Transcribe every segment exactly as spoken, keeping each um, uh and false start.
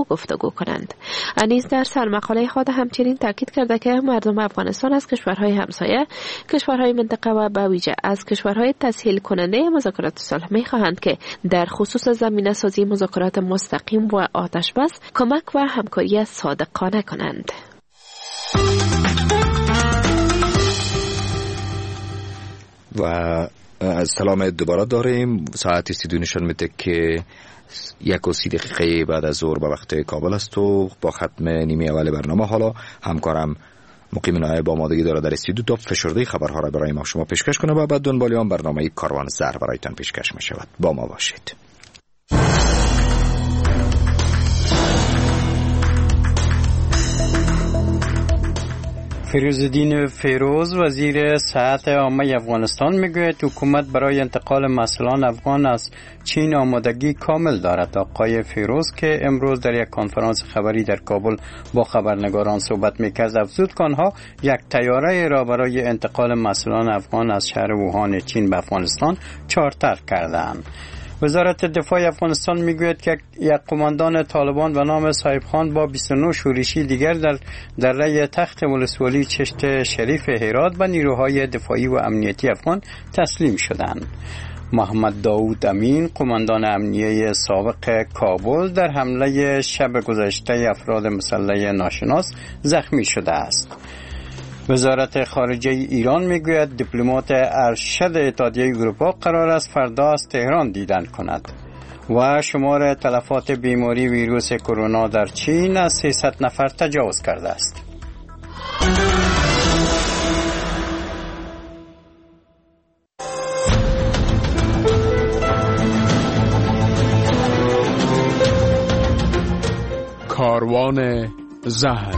گفتگو کنند. انیس در سرمقاله خود همچنین تاکید کرده که مردم افغانستان از کشورهای همسایه، کشورهای منطقه و به ویژه از کشورهای تسهیل کننده مذاکرات صلح می‌خواهند که در خصوص زمینه سازی مذاکرات مستقیم و آتش بس کمک و همکاری صادقانه کنند. و از سلام دوباره داریم. ساعت استودیو نشان میده که یک و سی دقیقه بعد از ظهر به وقت کابل است و با ختم نیمه اول برنامه حالا همکارم مقیم نایب آمادگی داره در استودیو تا فشرده خبرها را برای ما شما پیشکش کنه و بعد دنبالی هم برنامه کاروان زر برایتان پیشکش می شود. با ما باشید. فیروزالدین فیروز وزیر صحت عامه افغانستان میگوید حکومت برای انتقال مسئولان افغان از چین آمادگی کامل دارد. آقای فیروز که امروز در یک کنفرانس خبری در کابل با خبرنگاران صحبت میکرد افزود که آنها یک طیاره را برای انتقال مسئولان افغان از شهر ووهان چین به افغانستان چارتر کردند. وزارت دفاع افغانستان میگوید که یک قماندان طالبان به نام صاحب خان با بیست و نه شورشی دیگر در دره تخت ولسوالی چشت شریف هرات به نیروهای دفاعی و امنیتی افغان تسلیم شدند. محمد داود امین قماندان امنیه سابق کابل در حمله شب گذشته افراد مسلح ناشناس زخمی شده است. وزارت خارجه ایران میگوید دیپلمات ارشد اتحادیه اروپا قرار است فردا از تهران دیدن کند. و شمار تلفات بیماری ویروس کرونا در چین از سیصد نفر تجاوز کرده است. کاروان زهر.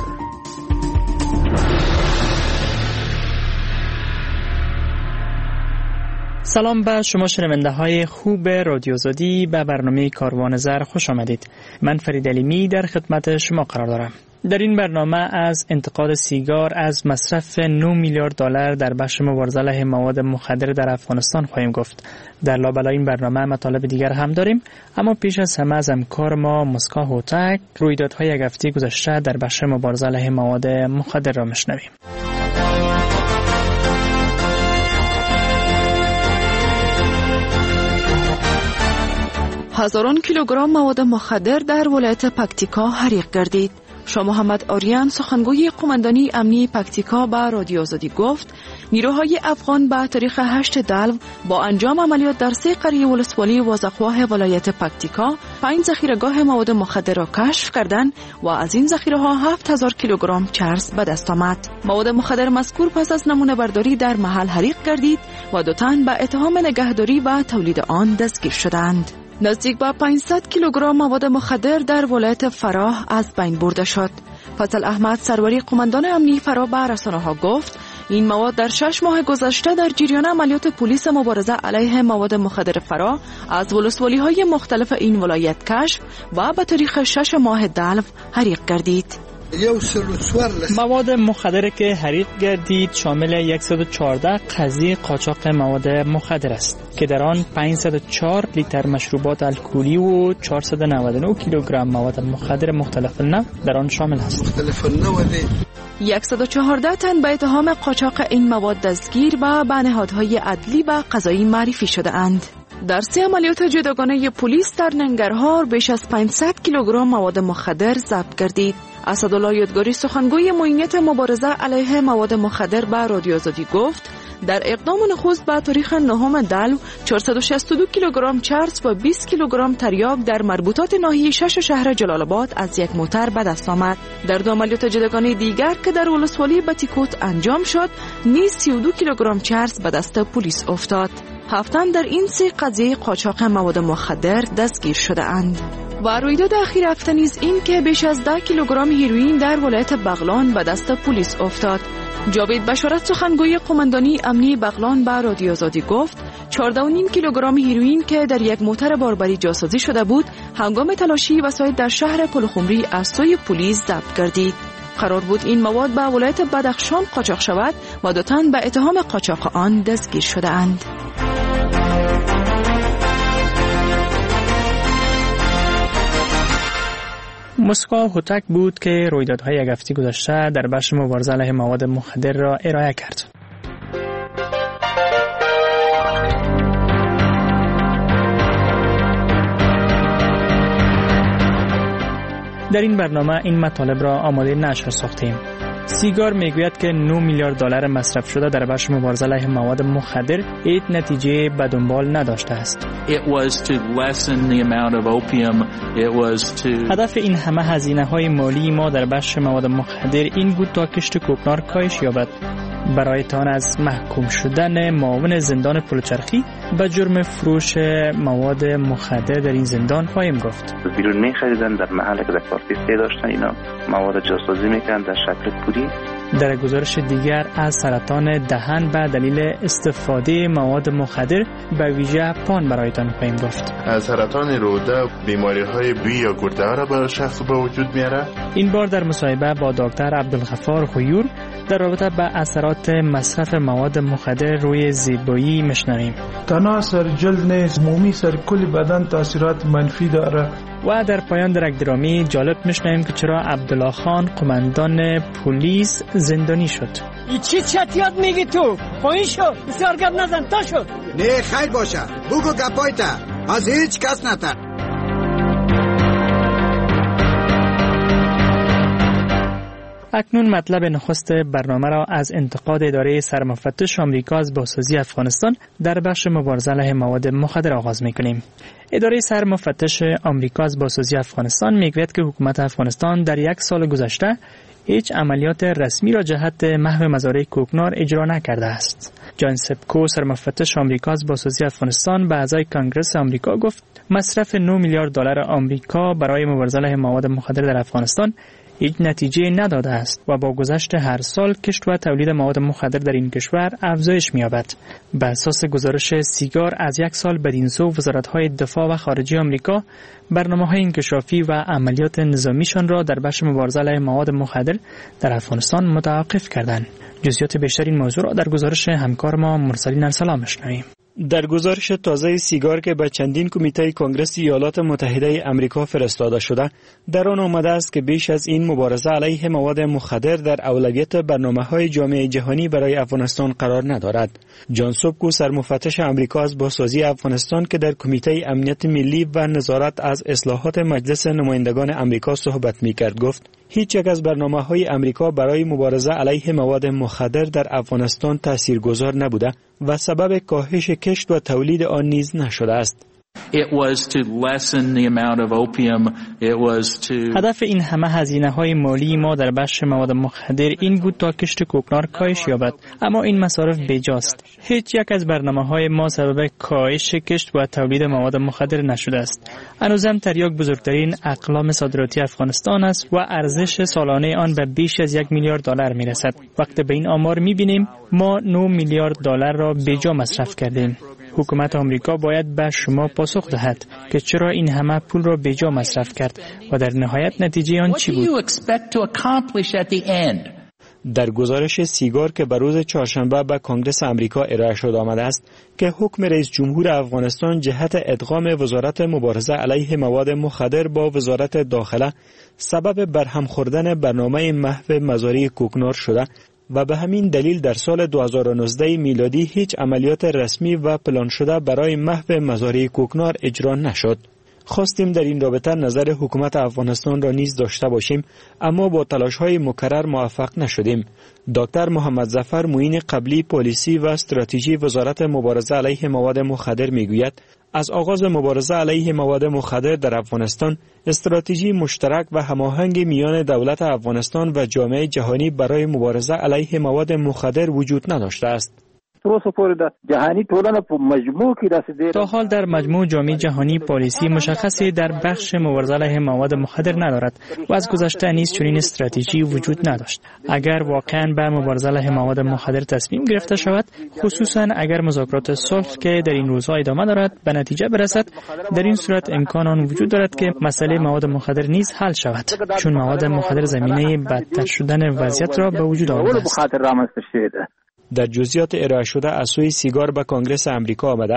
سلام به شما شنونده های خوب رادیو آزادی، به برنامه کاروان زر خوش آمدید. من فرید علیمی در خدمت شما قرار دارم. در این برنامه از انتقاد سیگار از مصرف نه میلیارد دلار در بخش مبارزه علیه مواد مخدر در افغانستان خواهیم گفت. در لابلای این برنامه مطالب دیگر هم داریم، اما پیش از همه از همکار ما مسکا هوتک رویدادهای یک هفته گذشته در بخش مبارزه علیه مواد مخدر را میشنویم. هزاران کیلوگرم مواد مخدر در ولایت پکتیکا حریق گردید. شاه محمد آریان سخنگوی قماندانی امنی پکتیکا به رادیو آزادی گفت نیروهای افغان به تاریخ هشت دلو با انجام عملیات در سه قریه ولسوالی وازخواه ولایت پکتیکا پنج ذخیره‌گاه مواد مخدر را کشف کردند و از این ذخیره‌ها هفت هزار کیلوگرم چرس به دست آمد. مواد مخدر مذکور پس از نمونه برداری در محل حریق گردید و دو تن به اتهام نگهداری و تولید آن دستگیر شدند. نزدیک به پانصد کیلوگرم مواد مخدر در ولایت فراه از بین برده شد. فضل احمد سروری قماندان امنی فراه به رسانه‌ها گفت این مواد در شش ماه گذشته در جریان عملیات پلیس مبارزه علیه مواد مخدر فراه از ولسوالی‌های مختلف این ولایت کشف و به تاریخ شش ماه دلو حریق گردید. مواد مخدر که حریق گردید شامل صد و چهارده قضیه قاچاق مواد مخدر است که در آن پانصد و چهار لیتر مشروبات الکلی و چهارصد و نود و نه کیلوگرم مواد مخدر مختلف نوع در آن شامل است. صد و چهارده تن به اتهام قاچاق این مواد دستگیر و به نهادهای عدلی و قضایی معرفی شده اند. در سه عملیات جداگانه پلیس در ننگرهار بیش از پانصد کیلوگرم مواد مخدر ضبط گردید. اسدالله یادگاری سخنگوی معینیت مبارزه علیه مواد مخدر به رادیو آزادی گفت در اقدام نخست به تاریخ نهم دلو چهارصد و شصت و دو کیلوگرم چرس و بیست کیلوگرم تریاک در مربوطات ناحیه شش شهر جلال آباد از یک موتر به دست آمد. در دو عملیات جداگانه دیگر که در ولسوالی بتیکوت انجام شد نیز سی و دو کیلوگرم چرس به دست پلیس افتاد. هفتن در این سه قضیه قاچاق مواد مخدر دستگیر شده اند. و رویداد اخیر هفته نیز این که بیش از ده کیلوگرم هیروئین در ولایت بغلان به دست پلیس افتاد. جاوید بشارت سخنگوی قماندانی امنی بغلان به رادیو آزادی گفت چهارده و نیم کیلوگرم هیروئین که در یک موتر باربری جاسازی شده بود هنگام تلاشی وسایل در شهر پلخمری از سوی پلیس ضبط گردید. قرار بود این مواد به ولایت بدخشان قاچاق شود و دو تن به اتهام قاچاق آن دستگیر شده اند. مسکو هوتک بود که رویدادهای یک هفته گذشته در بخش مبارزه علیه مواد مخدر را ارائه کرد. در این برنامه این مطالب را آماده نشر ساختیم. سیگار میگوید که نه میلیارد دلار مصرف شده در بخش مبارزه علیه مواد مخدر هیچ نتیجه به دنبال نداشته است. هدف این همه هزینه‌های مالی ما در بخش مواد مخدر این بود تا کشت کوکنار کاهش یابد. برای تان از محکوم شدن معاون زندان پلچرخی به جرم فروش مواد مخدر در این زندان خواهیم گفت. بیرون می‌خریدن، در محل که در پارتی سه داشتن اینا مواد جاسازی می‌کردن در شکل پودی. در گزارش دیگر از سرطان دهن به دلیل استفاده مواد مخدر به ویژه پان برایتان خواهیم گفت. سرطان روده بیماری‌های بوی یا گرده را برای شخص به وجود میاره. این بار در مصاحبه با دکتر عبدالغفار غیور در رابطه با اثرات مصرف مواد مخدر روی زیبایی میشنویم. تنها سر جلد نیست، عمومی سر کل بدن تاثیرات منفی داره. و در پایان در یک درامی جالب میشنویم که چرا عبدالله خان قماندان پلیس زندانی شد. ای چی چتیات میگی تو؟ پایین شو، بسیار گپ نزن، تا شد. نه خیر باشه، بگو گپایتا، از هیچ کس نتر. اکنون مطلب نخست برنامه را از انتقاد اداره سرمفتش آمریکا از بازسازی افغانستان در بخش مبارزه علیه مواد مخدر آغاز می‌کنیم. اداره سرمفتش آمریکا از بازسازی افغانستان میگوید که حکومت افغانستان در یک سال گذشته هیچ عملیات رسمی را جهت محو مزارع کوکنار اجرا نکرده است. جان سپکو سرمفتش آمریکا از بازسازی افغانستان به اعضای کنگره آمریکا گفت مصرف نه میلیارد دلار آمریکا برای مبارزه علیه مواد مخدر در افغانستان هیچ نتیجه نداده است و با گذشت هر سال کشت و تولید مواد مخدر در این کشور افزایش می‌یابد. بر اساس گزارش سیگار از یک سال بدین سو وزارت‌های دفاع و خارجه آمریکا برنامه‌های انکشافی و عملیات نظامیشان را در بخش مبارزه علیه مواد مخدر در افغانستان متوقف کردند. جزئیات بیشتر این موضوع را در گزارش همکار ما مرسلین ارسلان می‌شنویم. در گزارش تازه سیگار که به چندین کمیته کنگره ایالات متحده آمریکا فرستاده شده، در آن آمده است که بیش از این مبارزه علیه مواد مخدر در اولویت برنامه‌های جامعه جهانی برای افغانستان قرار ندارد. جان سپکو سرمفتش آمریکا از بازسازی افغانستان که در کمیته امنیت ملی و نظارت از اصلاحات مجلس نمایندگان آمریکا صحبت می‌کرد گفت: هیچ یک از برنامه‌های آمریکا برای مبارزه علیه مواد مخدر در افغانستان تاثیرگذار نبوده و سبب کاهش کشت و تولید آن نیز نشده است. It was to lessen the amount of opium. It was to هدف این همه هزینه‌های مالی ما در بخش مواد مخدر این بود تا کشت کوکنار کاهش یابد، اما این مصارف بیجاست. هیچ یک از برنامه‌های ما سبب کاهش کشت و تولید مواد مخدر نشده است. هنوزم تریاک بزرگترین اقلام صادراتی افغانستان است و ارزش سالانه آن به بیش از یک میلیارد دلار میرسد. وقتی به این آمار می‌بینیم ما نه میلیارد دلار را بیجا مصرف کردیم. حکومت آمریکا باید به شما پاسخ دهد که چرا این همه پول را بیجا مصرف کرد و در نهایت نتیجه آن چی بود؟ در گزارش سیگار که به روز چهارشنبه به کنگره آمریکا ارائه شده آمده است که حکم رئیس جمهور افغانستان جهت ادغام وزارت مبارزه علیه مواد مخدر با وزارت داخله سبب برهم خوردن برنامه محو مزارع کوکنار شده و به همین دلیل در سال دو هزار و نوزده میلادی هیچ عملیات رسمی و پلان شده برای محو مزارع کوکنار اجرا نشد. خواستیم در این رابطه نظر حکومت افغانستان را نیز داشته باشیم، اما با تلاش‌های مکرر موفق نشدیم. دکتر محمد ظفر معین قبلی پلیسی و استراتژی وزارت مبارزه علیه مواد مخدر میگوید از آغاز مبارزه علیه مواد مخدر در افغانستان استراتژی مشترک و هماهنگ میان دولت افغانستان و جامعه جهانی برای مبارزه علیه مواد مخدر وجود نداشته است. تا حال در مجموع جامعه جهانی پالیسی مشخصی در بخش مبارزه علیه مواد مخدر ندارد و از گذشته نیز چنین استراتژی وجود نداشت. اگر واقعا به مبارزه علیه مواد مخدر تصمیم گرفته شود، خصوصا اگر مذاکرات صلح که در این روزها ادامه دارد به نتیجه برسد، در این صورت امکان آن وجود دارد که مسئله مواد مخدر نیز حل شود، چون مواد مخدر زمینه بدتر شدن وضعیت را به وجود آورده است. در جزئیات ارائه شده از سوی سیگار به کنگره آمریکا آمده است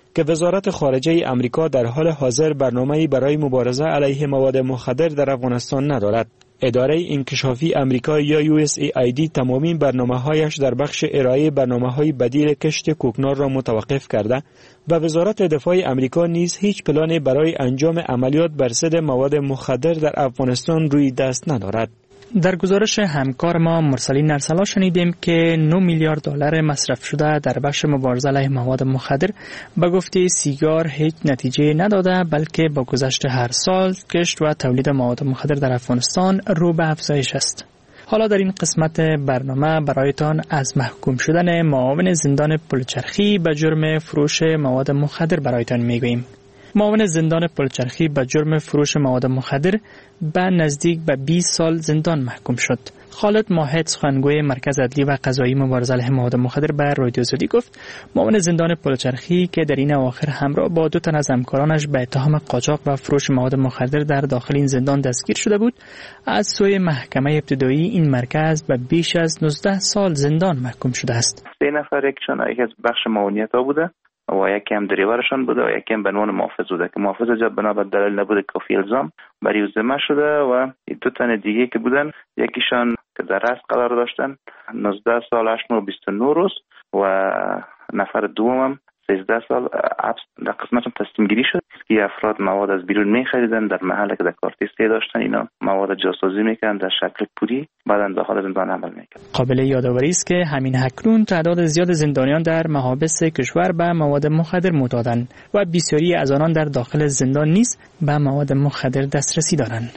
که وزارت خارجه آمریکا در حال حاضر برنامه‌ای برای مبارزه علیه مواد مخدر در افغانستان ندارد. اداره انکشافی آمریکا یا یو اس ای آی دی تمامی برنامه‌هایش در بخش ارائه برنامه‌های بدیل کشت کوکنار را متوقف کرده و وزارت دفاع آمریکا نیز هیچ پلانی برای انجام عملیات بر صید مواد مخدر در افغانستان روی دست ندارد. در گزارش همکار ما مرسلین ارسلا شنیدیم که نه میلیارد دلار مصرف شده در بخش مبارزه علیه مواد مخدر به گفته سیگار هیچ نتیجه نداده، بلکه با گذشت هر سال کشت و تولید مواد مخدر در افغانستان رو به افزایش است. حالا در این قسمت برنامه برایتان از محکوم شدن معاون زندان پلچرخی به جرم فروش مواد مخدر برایتان میگوییم. معاون زندان پلچرخی به جرم فروش مواد مخدر به نزدیک به بیست سال زندان محکوم شد. خالد ماهد سخنگوی مرکز عدلی و قضایی مبارزه علیه مواد مخدر به رادیو زدی گفت معاون زندان پلچرخی که در این اواخر همراه با دو تن از همکارانش به اتهام قاچاق و فروش مواد مخدر در داخل این زندان دستگیر شده بود، از سوی محکمه ابتدایی این مرکز به بیش از نوزده سال زندان محکوم شده است. سه نفر یکشون یک از بخش معاونیت ها بوده و یکی هم دریورشان بوده و یکی هم به عنوان محافظ بوده که محافظ جا بنا به دلیل نبوده کافی الزام بر او ذمه شده و دو تن دیگه که بودن یکیشان که در رأس قرار داشتن نوزده سال هشت ماه و بیست و نه روز و نفر دوم هم سیزده سال حبس در قسمتشون تصمیم گیری شد که افراد مواد از بیرون می‌خریدن در محله که در کارت سه داشتن، اینا مواد جاسازی می‌کردن در شکل پودی بعداً داخل زندان عمل می‌کردن. قابل یادآوری است که همین اکنون تعداد زیاد زندانیان در محابس کشور به مواد مخدر معتادند و بسیاری از آنان در داخل زندان نیز به مواد مخدر دسترسی دارند.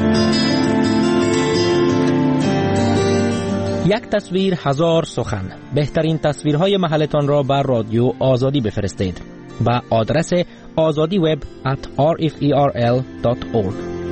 یک تصویر هزار سخن. بهترین تصویرهای محلتان را بر رادیو آزادی بفرستید با آدرس azadi web at r f e r l dot org.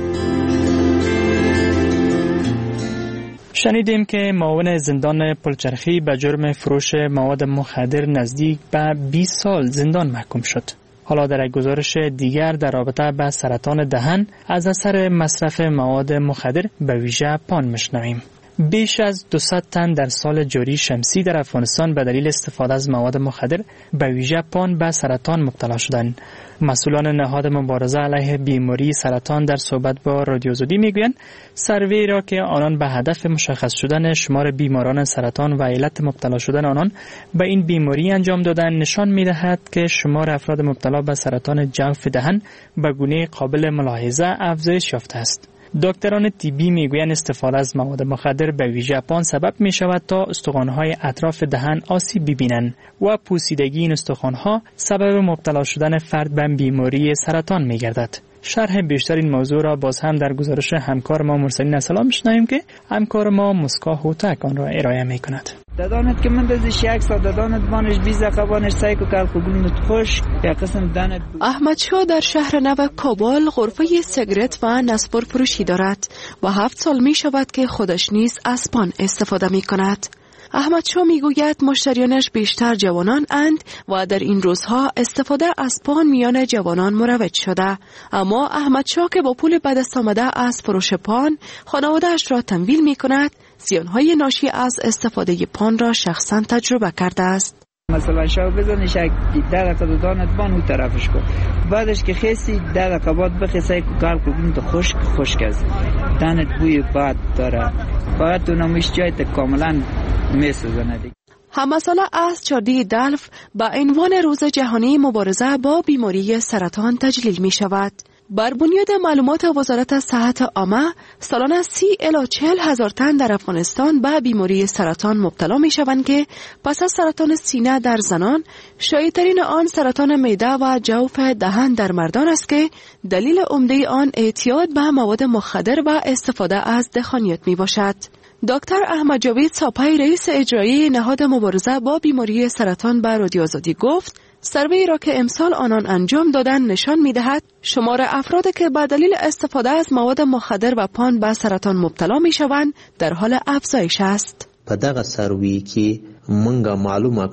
شنیدیم که معاون زندان پلچرخی به جرم فروش مواد مخدر نزدیک به بیست سال زندان محکوم شد. حالا در یک گزارش دیگر در رابطه با سرطان دهن از اثر مصرف مواد مخدر به ویژه پان میشنویم. بیش از دویست تن در سال جاری شمسی در افغانستان به دلیل استفاده از مواد مخدر به ویژه پان به سرطان مبتلا شدند. مسئولان نهاد مبارزه علیه بیماری سرطان در صحبت با رادیو زدی میگویند سروی را که آنان به هدف مشخص شدن شمار بیماران سرطان و علت مبتلا شدن آنان به این بیماری انجام دادن نشان میدهد که شمار افراد مبتلا به سرطان جوف دهن به گونه قابل ملاحظه افزایش یافته است. دکتران طبی میگویند استفاده از مواد مخدر به ویژه پان سبب می شود تا استخوان‌های اطراف دهن آسیب ببینند و پوسیدگی این استخوان‌ها سبب مبتلا شدن فرد به بیماری سرطان می گردد. شرح بیشتر این موضوع را باز هم در گزارش همکار ما مرسلین ارسلا میشنویم که همکار ما مسکا هوتک آن را ارائه می کند. دادانت که من دزش یک سال دادانت بانش بیزا قبانش سایک و کل قبولنت خوش یا قسم دانت احمد شاه در شهر نو کابل غرفه سیگرت و نسبور فروشی دارد و هفت سال می شود که خودش نیز از پان استفاده می کند. احمد شاه می گوید مشتریانش بیشتر جوانان اند و در این روزها استفاده از پان میان جوانان مروج شده، اما احمد شاه که با پول به دست آمده از فروش پان خانواده‌اش را تمویل می کند، زیانهای ناشی از استفاده پان را شخصا تجربه کرده است. مثلا شاو بزنش یک ده دقیقه دانت بان اون طرفش کن، بعدش که خیسی ده دقیقه بعد بخیسای که کار کنیم تو خشک خشک است، دانت بوی باد داره، فقط تو نمیش جای تا کاملا میسوزنه دیگه. همساله از چهاردهم دلف با عنوان روز جهانی مبارزه با بیماری سرطان تجلیل می شود. بر بنیاد معلومات وزارت صحت عامه سالانه سی الی چهل هزار تن در افغانستان به بیماری سرطان مبتلا می شوند که پس از سرطان سینه در زنان شایع‌ترین آن سرطان معده و جوف دهن در مردان است که دلیل عمده آن اعتیاد به مواد مخدر و استفاده از دخانیات می باشد. دکتر احمد جاوید ساپای رئیس اجرایی نهاد مبارزه با بیماری سرطان به رادیو آزادی گفت سروی را که امسال آنان انجام دادن نشان می‌دهد شمار افرادی که به دلیل استفاده از مواد مخدر و پان به سرطان مبتلا می‌شوند در حال افزایش است. په دغه سروي کې مونږه معلومه کړه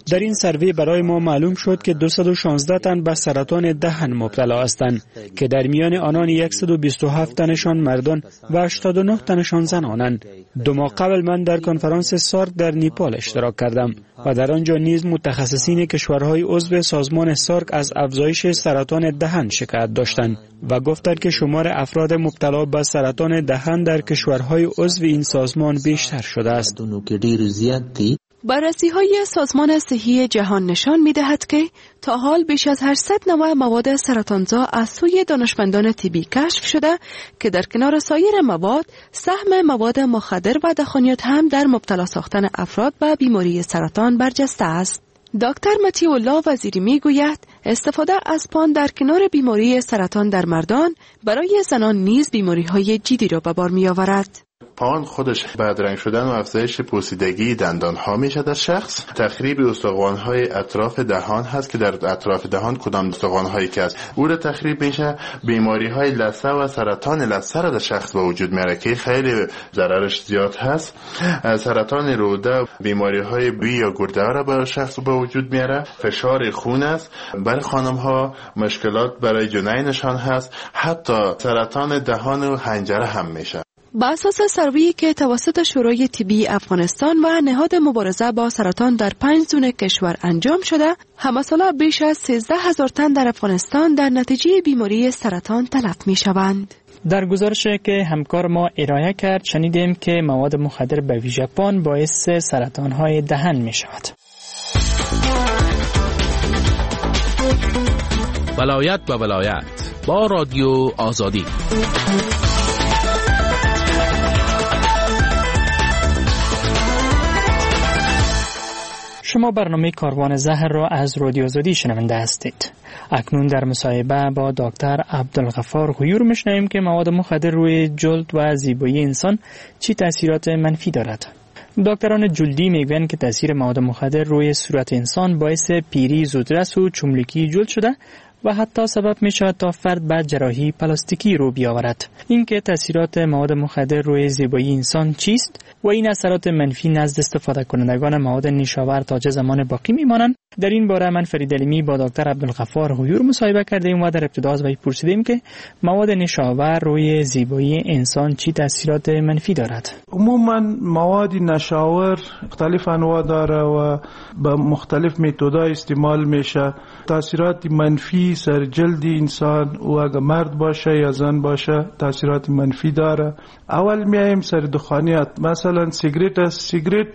در این سروی برای ما معلوم شد که دویست و شانزده تن به سرطان دهن مبتلا هستند که در میان آنان صد و بیست و هفت تنشان مردان و هشتاد و نه تنشان زنانند. دو ماه قبل من در کنفرانس سارک در نیپال اشتراک کردم و در آنجا نیز متخصصین کشورهای عضو سازمان سارک از افزایش سرطان دهن شکایت داشتند و گفتند که شمار افراد مبتلا به سرطان دهن در کشورهای عضو این سازمان بیشتر شده است. بررسی های سازمان صحی جهان نشان می دهد که تا حال بیش از هشتصد نوع مواد سرطانزا از سوی دانشمندان طبی کشف شده که در کنار سایر مواد سهم مواد مخدر و دخانیات هم در مبتلا ساختن افراد به بیماری سرطان برجسته است. دکتر متی الله وزیری می گوید استفاده از پان در کنار بیماری سرطان در مردان برای زنان نیز بیماری های جدی را به بار می آورد. پان خودش بدرنگ شدن و افزایش پوسیدگی دندان ها میشه در شخص. تخریب استخوان های اطراف دهان هست که در اطراف دهان کدام استخوان هایی که هست او را تخریب میشه. بیماری های لثه و سرطان لثه را در شخص به وجود میاره که خیلی ضررش زیاد هست. سرطان روده، بیماری های بی یا گرده را برای شخص به وجود میاره. فشار خون است برای خانم ها، مشکلات برای جنینشان هست. حتی سرطان دهان و حنجره هم میشه. با اساس سروی که توسط شورای طبی افغانستان و نهاد مبارزه با سرطان در پنج زون کشور انجام شده، همساله بیش از سیزده هزار تن در افغانستان در نتیجه بیماری سرطان تلف می شوند. در گزارشی که همکار ما ارائه کرد شنیدیم که مواد مخدر به ویژه پان باعث سرطان‌های دهن می شود. ولایت به ولایت با رادیو آزادی. شما برنامه کاروان زهر را از رادیو آزادی شنونده هستید. اکنون در مصاحبه با دکتر عبدالغفار غیور میشنویم که مواد مخدر روی جلد و زیبایی انسان چی تاثیرات منفی دارد. دکتران جلدی میگویند که تاثیر مواد مخدر روی صورت انسان باعث پیری زودرس و چملکی جلد شده و حتی سبب می شود تا فرد به جراحی پلاستیکی رو بیاورد. این که تاثیرات مواد مخدر روی زیبایی انسان چیست و این اثرات منفی نزد استفاده کنندگان مواد نیشاور تا چه زمان باقی میمانند، در این باره من فرید علیمی با دکتر عبدالغفار غیور مصاحبه کردیم و در ابتدا از وی پرسیدیم که مواد نیشاور روی زیبایی انسان چی تاثیرات منفی دارد. عموما مواد نشاور مختلف انواع داره و به مختلف متدها استعمال میشه. تاثیرات منفی سر جلد انسان و اگر مرد باشه یا زن باشه تاثیرات منفی داره. اول میایم سر دخانیات، مثلا سیگریت است. سیگریت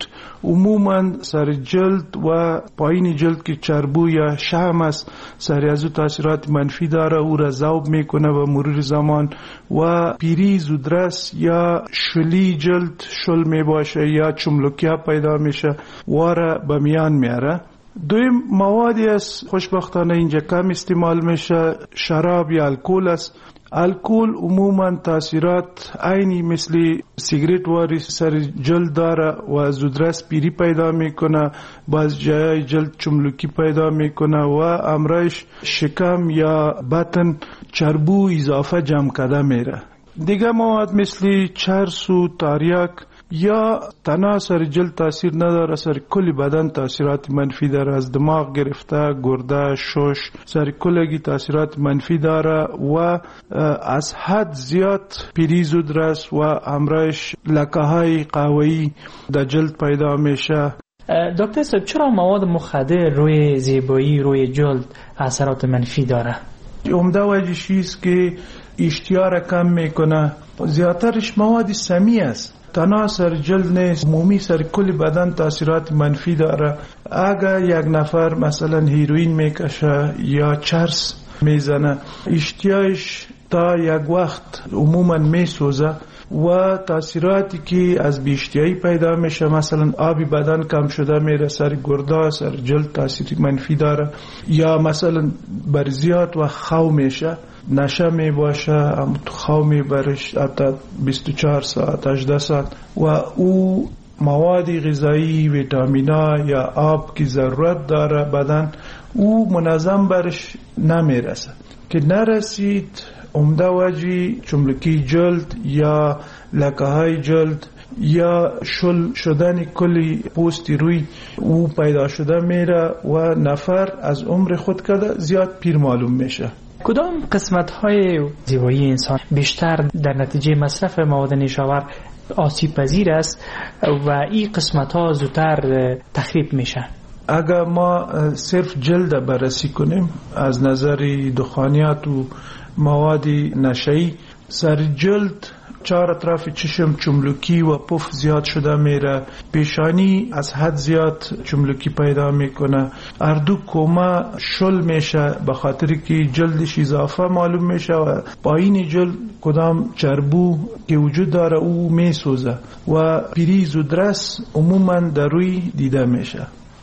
عموما سر جلد و پایین جلد که چربو یا شحم است سر از تاثیرات منفی داره، او را ذوب میکنه و مرور زمان و پیری زودرس یا شلی جلد شل می باشه یا چملکیا پیدا میشه و را به میان میاره. دویم موادی است خوشبختانه اینجا کم استعمال میشه، شراب یا الکل است. الکل عموما تاثیرات عینی مثل سیگریت واری سر جلد داره و زودرس پیری پیدا میکنه، باز جای جلد چملکی پیدا میکنه و امرایش شکم یا بطن چربو اضافه جمع کرده میره. دیگه مواد مثل چرس و تاریک یا تنها سر جلد تاثیر نداره، سر کلی بدن تاثیرات منفی داره، از دماغ گرفته گرده شش سر کلگی تاثیرات منفی داره و از حد زیاد پیری زودرس و همراهش لکه های قهوه‌ای در جلد پیدا میشه. دکتر صاحب چرا مواد مخدر روی زیبایی روی جلد اثرات منفی داره؟ عمده وجهش چیست که اشتها کم میکنه، زیادترش مواد سمی است، تنها سر جلد نیست، عمومی سر کل بدن تاثیرات منفی داره. اگر یک نفر مثلا هیروین میکشه یا چرس میزنه اشتیاش تا یک وقت عموما میسوزه و تاثیراتی که از بیشتیایی پیدا میشه، مثلا آبی بدن کم شده میره، سر گرده سر جلد تاثیر منفی داره، یا مثلا برزیات و خو میشه، نشه می باشه، خو می برش حتی بیست و چهار ساعت هجده ساعت و او مواد غذایی ویتامینا یا آب کی ضرورت داره بدن او منظم برش نمیرسه. که نرسید عمده وجی چملکی جلد یا لکه های جلد یا شل شدن کلی پوستی روی او پیدا شده میره و نفر از عمر خود کرده زیاد پیر معلوم میشه. کدام قسمت های زیبایی انسان بیشتر در نتیجه مصرف مواد نیشاور آسیب پذیر است و این قسمت ها زودتر تخریب میشه؟ اگر ما صرف جلد بررسی کنیم از نظر دخانیات و مواد نشئی، سر جلد چهار اطراف چشم چملکی و پف زیاد شده میره، پیشانی از حد زیاد چملکی پیدا میکنه، اردو کومه شل میشه به خاطر که جلدش اضافه معلوم میشه و پایین جلد کدام چربو که وجود داره او میسوزه و پیری زودرس عموما در روی دیده میشه.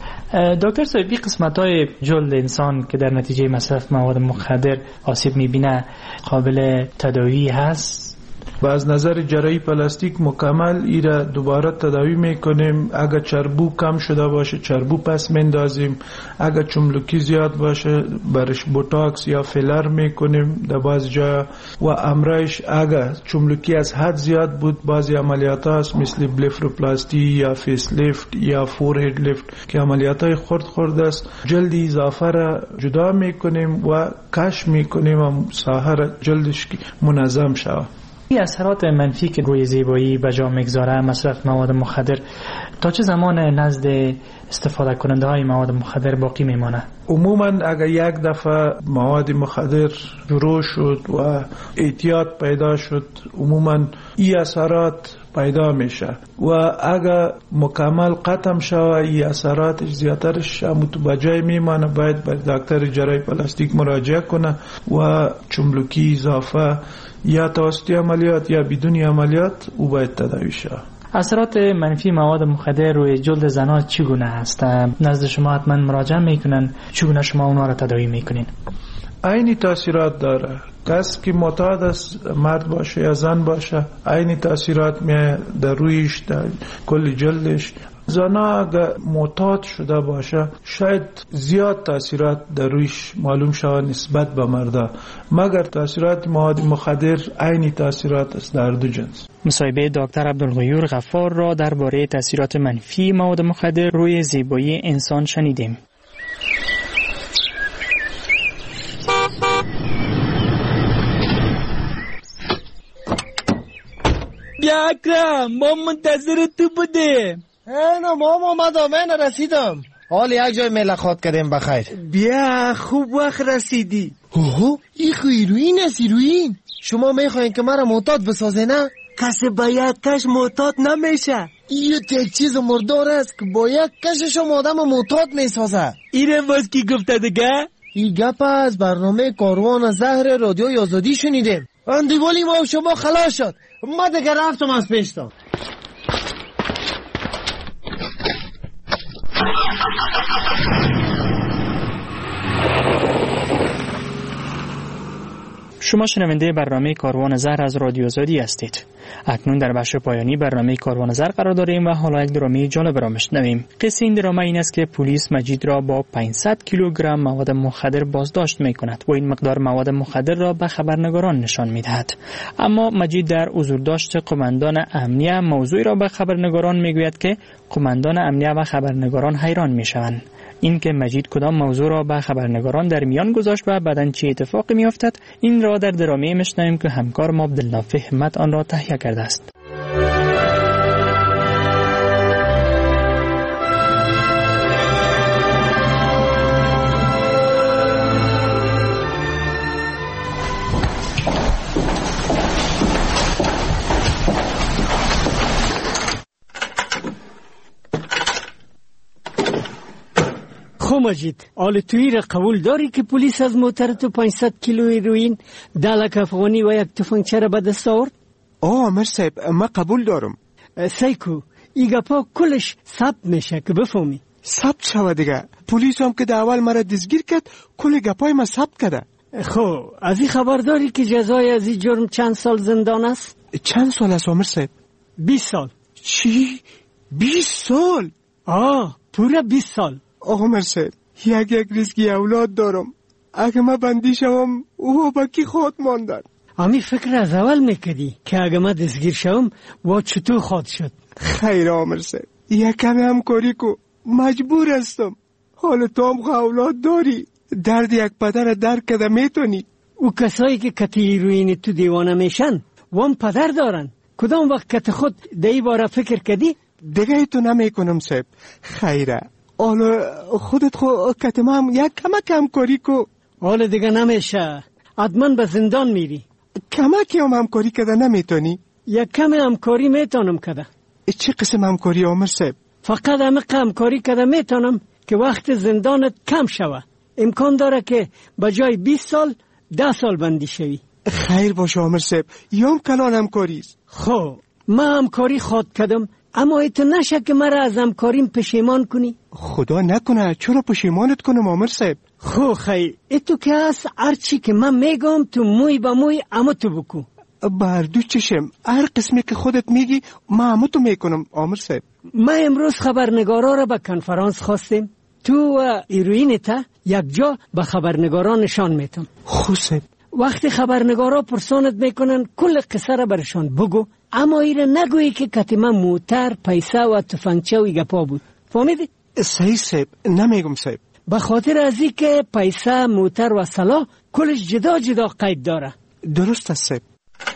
دکتر صاحب، این قسمت های جلد انسان که در نتیجه مصرف مواد مخدر آسیب میبینه قابل تداوی هست؟ و از نظر جراحی پلاستیک مکمل ایره دوباره تداوی میکنیم. اگر چربو کم شده باشه چربو پس مندازیم، اگر چملکی زیاد باشه برش بوتاکس یا فیلر میکنیم در باز جا و امرایش اگر چملکی از حد زیاد بود بعضی عملیات هست مثل بلفروپلاستی یا فیس لیفت یا فورهید لیفت که عملیات های خرد خرد است، جلدی اضافه را جدا میکنیم و کش میکنیم و ساحر جلدش منظم شود. این اثرات منفی که روی زیبایی به جا میگذاره مصرف مواد مخدر تا چه زمان نزد استفاده کننده های مواد مخدر باقی میمانه؟ عموما اگر یک دفعه مواد مخدر شروع شد و اعتیاد پیدا شد عموما این اثرات پیدا میشه و اگر مکمل ختم شوه این اثراتش زیادترش متوجه میمانه، باید به دکتر جراحی پلاستیک مراجعه کنه و چملکی اضافه یا توسط عملیات یا بدون عملیات او باید تداوی شود. اثرات منفی مواد مخدر روی جلد زنان چگونه است؟ نزد شما حتما مراجعه میکنن، چگونه شما اونا را تداوی میکنین؟ عینی تاثیرات داره. کسی که معتاد است مرد باشه یا زن باشه عینی تاثیرات می در رویش در کل جلدش. زنا اگر معتاد شده باشه شاید زیاد تاثیرات در رویش معلوم شود نسبت به مردا، مگر تاثیرات مواد مخدر عینی تاثیرات است در دو جنس. مصاحبه دکتر عبدالغیور غفار را درباره تاثیرات منفی مواد مخدر روی زیبایی انسان شنیدیم. بیا اکرم، ما منتظر تو بودیم. اینا مام آمدم، این رسیدم. حال یک جای ملاقات کردیم بخیر. بیا خوب وقت رسیدی. اوه ای خو ایروین است ایروین. شما میخواین که مرا معتاد بسازه نه؟ کسی با یک کش معتاد نمیشه. این یک چیز مردار است که با یک کشش هم آدم معتاد میسازه. اینه باز کی گفته دیگه؟ این گپ از برنامه کاروان زهر رادیو آزادی شنیدیم. اندیوالی ما شما خلاص شد. ما دیگه رفتم از پیشتم. شما شنونده برنامه کاروان زهر از رادیو آزادی هستید. اکنون در بخش پایانی برنامه کاروان زهر قرار داریم و حالا یک درامه جالب را میشنویم. قصه این درامه این است که پلیس مجید را با پانصد کیلوگرم مواد مخدر بازداشت میکند و این مقدار مواد مخدر را به خبرنگاران نشان میدهد. اما مجید در حضورداشت قماندان امنیه موضوعی را به خبرنگاران میگوید که قماندان امنیه و خبرنگاران حیران میشوند. این که مجید کدام موضوع را به خبرنگاران در میان گذاشت و بعداً چه اتفاقی میافتد، این را در درامه میشنویم که همکار ما عبدالنافع همت آن را تهیه کرده است. خو مجید، آل توی را قبول داری که پلیس از موتر تو پانصد کیلو هیروئین، ده لک افغانی و یک تفنگچه را به دست آورد؟ آه امر صاحب، ما قبول دارم. سیکو ای گپا کلش ثبت میشه که بفهمی. ثبت شوه دیگه. پلیس هم که در اول مرا دستگیر کرد کل گپای ما ثبت کرده. خو از این خبر داری که جزای از این جرم چند سال زندان است؟ چند سال است امر صاحب؟ بیست سال. چی؟ بیست سال؟ آه پورا بیست سال. آه امر صاحب، یک یک ریسکی اولاد دارم. اگه ما بندی شوم او با کی خود ماندن؟ امی فکر از اول میکردی که اگه من دستگیر شوم و چطور خواد شد؟ خیر عامر صاحب، یک کمی همکاری کو، مجبور هستم. حالا تو هم اولاد داری، درد یک پدر درک کده میتونی. او کسایی که کت هیروئین تو دیوانه میشن و هم پدر دارن، کدام وقت کت خود دی باره فکر کردی؟ دیگه تو نمیکنم صاحب. خیره، حالا خودت خو کت ما هم یک کمک همکاری کو. حالا دیگه نمیشه، حتما به زندان میری. کمکی هم همکاری کده نمیتونی؟ یک کم همکاری میتونم کده. چه قسم همکاری عامر صاحب؟ فقط همه همکاری کده میتونم که وقت زندانت کم شوه. امکان داره که به جای بیست سال ده سال بندی شوی. خیر باشه عامر صاحب، یام کلان همکاری است. خب من همکاری خواد کدم، اما ایت نشه که مرا از همکاریم پشیمان کنی. خدا نکنه، چرا پشیمانت کنم عامر صاحب؟ خب خیر، ایتو که هست هرچی که من میگم تو موی با موی اما تو بکو. بردو چشم، هر قسمی که خودت میگی من اما تو میکنم عامر صاحب. ما امروز خبرنگارا را به کنفرانس خواستیم، تو و هیروئین تا یک جا به خبرنگارا نشان میتم. خوب. وقتی خبرنگارا پرسانت میکنن کل قصه را برشان بگو، اما ایره نگویی که کتیما موتر، پیسه و تفنگچه و گپا بود. فهمیدی؟ صحیح صاحب، نمیگم صاحب. به خاطر ازی که پیسه، موتر و سلاح کلش جدا جدا قید داره. درست است صاحب.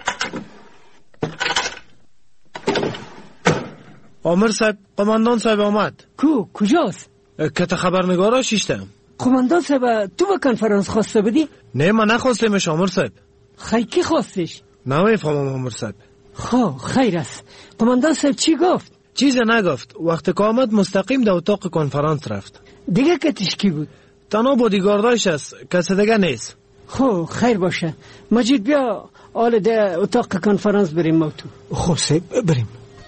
عامر صاحب، قماندان صاحب آمد. کو کجاست؟ کت خبرنگارا شیشتم. قماندان صاحب تو به کنفرانس خواسته بودی؟ نه من نخواستمش عامر صاحب. خی کی خواستش؟ نمیفهمم عامر صاحب. خب خیر است. قماندان صاحب چی گفت؟ چیز نگفت. وقتی که آمد مستقیم در اتاق کنفرانس رفت. دیگه کتش کی بود؟ تنها بودیگارداش است، کس دیگه نیست. خب خیر باشه. مجید بیا آل ده اتاق کنفرانس بریم ما تو. خب صاحب بریم.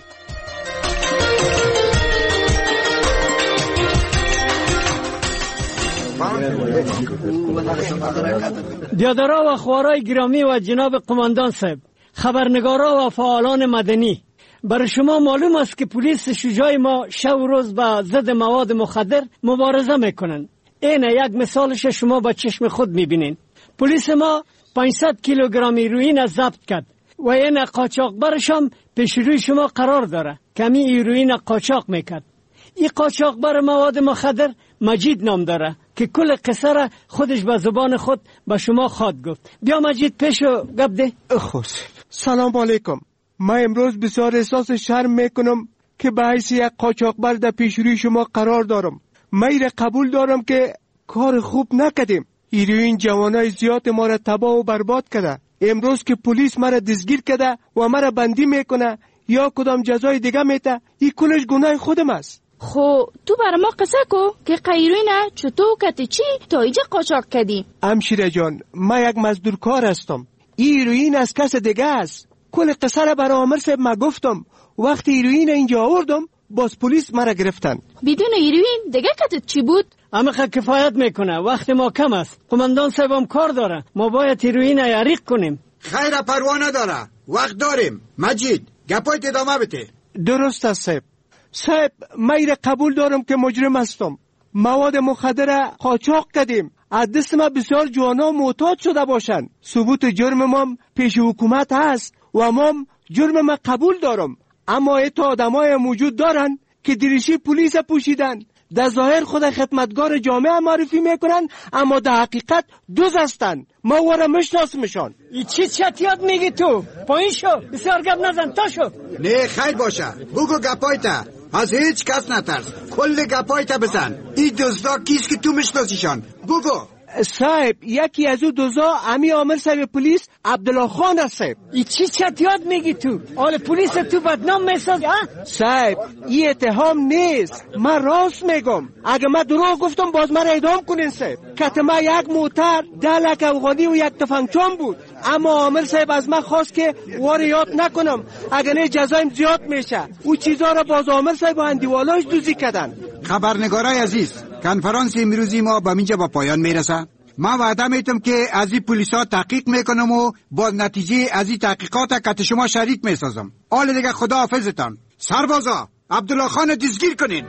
دیادارا و خوارای گرامی و جناب قماندان صاحب، خبرنگارا و فعالان مدنی، برای شما معلوم است که پلیس شجاع ما شب و روز با ضد مواد مخدر مبارزه میکنن. این یک مثالش شما با چشم خود میبینین. پلیس ما پانصد کیلوگرم هیروئین از ضبط کرد و این قاچاقبرش هم پیش روی شما قرار داره. کمی هیروئین قاچاق میکرد. این قاچاقبر مواد مخدر مجید نام داره که کل قصه را خودش به زبان خود به شما خواد گفت. بیا مجید پیشو گپ ده. خب سلام علیکم. من امروز بسیار احساس شرم میکنم که به حیث یک قاچاقبر در پیش روی شما قرار دارم. من ایره قبول دارم که کار خوب نکردیم. هیروئین جوانای زیاد ما را تباه و برباد کرده. امروز که پلیس مرا دستگیر کرده و مرا بندی میکنه یا کدام جزای دیگه میته، این کلش گناه خودم است. خو تو برای ما قصه کو که هیروئین چطور کتی چی تا اینجا قاچاق کردی؟ همشیره جان، من یک مزدور کار هستم. هیروئین از کس دیگه است. کل قصه را برای عامر صاحب ما گفتم. وقتی هیروئین اینجا آوردم باز پلیس مرا گرفتن. بدون هیروئین دیگه کتت چی بود؟ اما خب کفایت میکنه، وقت ما کم است. قماندان صاحب هم کار داره، ما باید هیروئین یریق کنیم. خیر پروانه داره، وقت داریم. مجید گپایت ادامه بده. درست است صاحب. صاحب من ایره قبول دارم که مجرم هستم. مواد مخدر قاچاق کردیم. از دست ما بسیار جوانا معتاد شده باشن. ثبوت جرم ما پیش حکومت هست و ما جرم ما قبول دارم. اما ایتا آدمای موجود دارن که دریشی پلیس پوشیدن، در ظاهر خود خدمتگار جامعه معرفی میکنن اما در حقیقت دوز هستن. ما وارا مشناسمشان. ای چی چطیات میگی تو؟ پایین شو، بسیار گپ نزن، تا شو. نه خیر باشه، بگو گپایتا. از هیچ کس نترس، کل گپایتا بزن. این دوزدا کیست که تو مشناسیشان؟ بگو. صاحب یکی از او دوزا امی عامر صاحب پلیس عبدالله خان است صاحب. ای چی چطیات میگی تو؟ آل پلیس تو بدنام میسازی ها؟ صاحب این اتهام نیست، من راست میگم. اگه من دروغ گفتم باز من اعدام کنین صاحب. کت ما یک موتر، ده لک افغانی و یک تفنگچام بود. اما عامر صاحب از من خواست که وار یاد نکنم، اگه نه جزایم زیاد میشه. او چیزا را باز عامر صاحب و اندیوالاش دوزی کردن. خبرنگارای عزیز، کنفرانس امروزی ما به اینجا با پایان میرسه. من وعده میتم که از این پلیسا تحقیق میکنم و با نتیجه از این تحقیقات کت شما شریک میسازم. حال دیگه خدا حافظتان. سربازا عبدالله خان دستگیر کنین.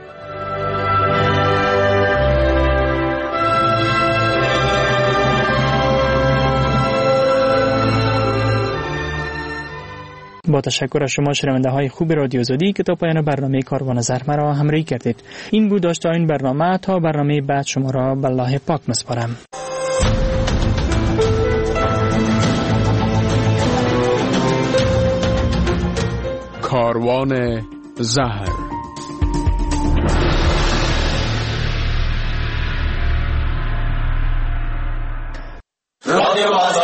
با تشکر از شما شنونده های خوب رادیو آزادی که تا پایان برنامه کاروان زر مرا همراهی کردید. این بود داشته این برنامه. تا برنامه بعد شما را به الله پاک مسپارم. کاروان زهر. رادیو